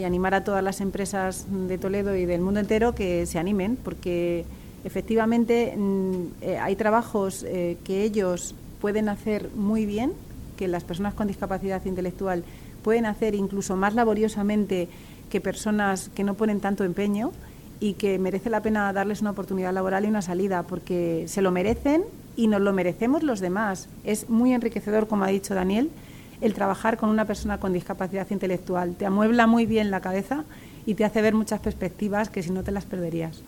Y animar a todas las empresas de Toledo y del mundo entero que se animen, porque efectivamente hay trabajos que ellos pueden hacer muy bien, que las personas con discapacidad intelectual pueden hacer incluso más laboriosamente que personas que no ponen tanto empeño, y que merece la pena darles una oportunidad laboral y una salida, porque se lo merecen y nos lo merecemos los demás. Es muy enriquecedor, como ha dicho Daniel, el trabajar con una persona con discapacidad intelectual. Te amuebla muy bien la cabeza y te hace ver muchas perspectivas que si no te las perderías.